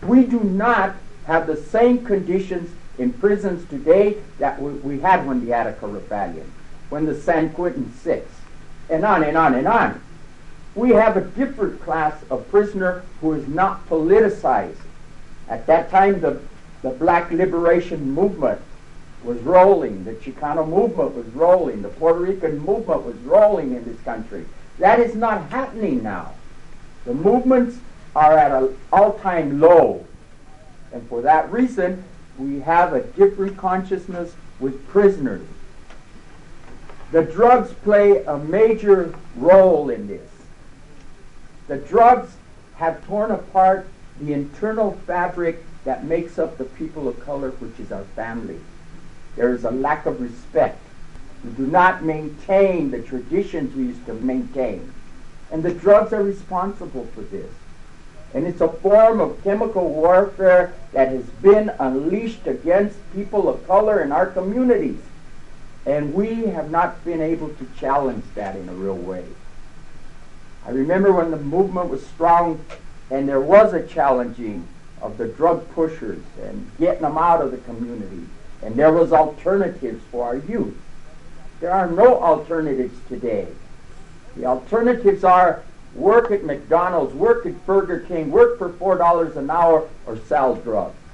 We do not have the same conditions in prisons today that we had when the Attica Rebellion, when the San Quentin Six, and on and on and on. We have a different class of prisoner who is not politicized. At that time, the Black Liberation Movement was rolling. The Chicano movement was rolling. The Puerto Rican movement was rolling in this country. That is not happening now. The movements are at an all-time low. And for that reason, we have a different consciousness with prisoners. The drugs play a major role in this. The drugs have torn apart the internal fabric that makes up the people of color, which is our family. There is a lack of respect. We do not maintain the traditions we used to maintain. And the drugs are responsible for this. And it's a form of chemical warfare that has been unleashed against people of color in our communities. And we have not been able to challenge that in a real way. I remember when the movement was strong and there was a challenging of the drug pushers and getting them out of the community. And there was alternatives for our youth. There are no alternatives today. The alternatives are work at McDonald's, work at Burger King, work for $4 an hour, or sell drugs.